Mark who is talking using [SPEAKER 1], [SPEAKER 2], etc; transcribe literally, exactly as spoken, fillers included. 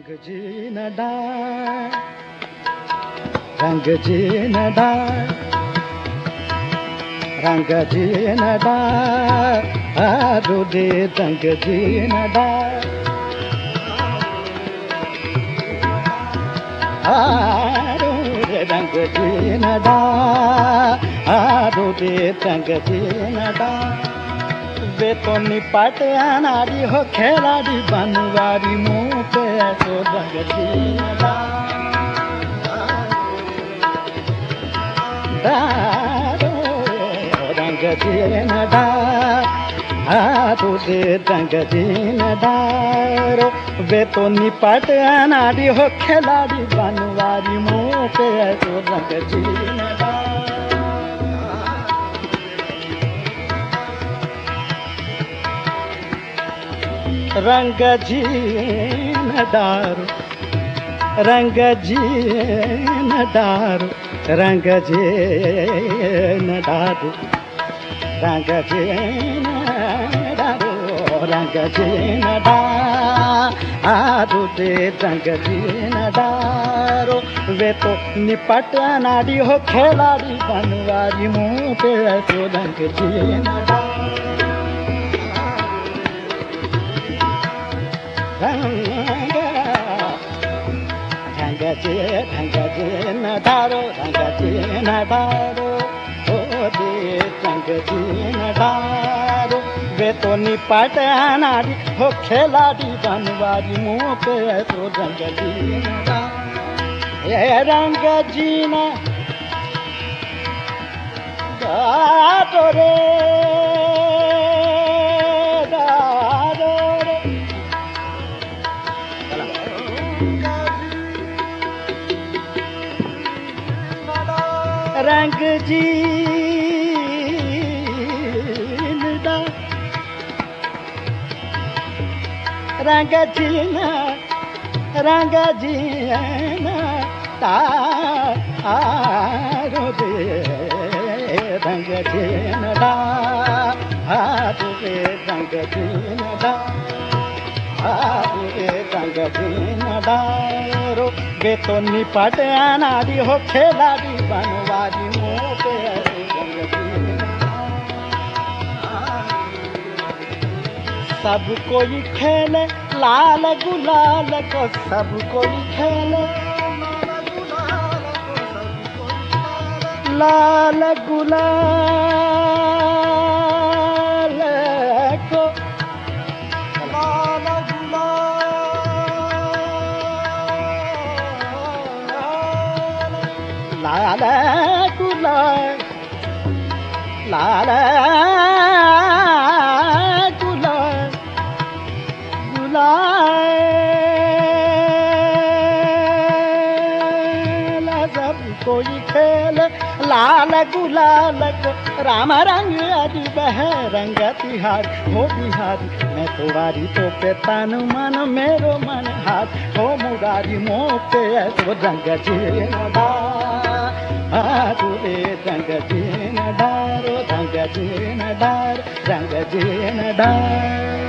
[SPEAKER 1] रंग जीन डार रंग जीन डार रंग जीन डार आरो दे रंग जीन डार आरो दे रंग जीन डार आरो दे रंग जीन डार वे तो निपट अनाड़ी हो खेलाड़ी बनवारी मुँह पे तो रंग जीन डारो रंग जीन डारो दे रंग जीन डारो वे तो निपट अनाड़ी हो खेलाड़ी बनवारी मुँह पे तो रंग जीन डारो रंग जीन डारो रंग जीन डारो रंग जीन डारो रंग जीन डारो रंग जीन डारो दे रंग जीन डारो वे तो निपट अनाड़ी हो खेलाड़ी बनवारी मुँह पे तो रंग जीन डारो रंग रंग जी रंग जीन डारो रंग जीन डारो ओ दे रंग जीन डारो वे तो निपट अनाड़ी हो खेलाड़ी बनवारी मुँह पे तो रंग जीन डारो ये रंग जीन डारो रे रंग जीन डार रंग जीन रंग जीन डारो दे रंग जीन डारो दे रंग जीन डारो दे रंग जीन डारो वे तो निपट अनाड़ी हो खेलाड़ी बनवारी मुँह पे रंग जीन सब कोई खेले लाल गुलाल को सब कोई खेले लाल गुलाल को लाल गुलाल लाल गुलाल गुलाल सब कोई खेल लाल गुलाल को राम रंग अजी बह रंग तिहार हो बिहारी मैं तुम्हारी तो पे तन मन मेरो मन हाथ हो मुरारी मोह पे तो रंग जीन डारो रे रंग जीन डारो रंग जीन डार रंग जीन डार।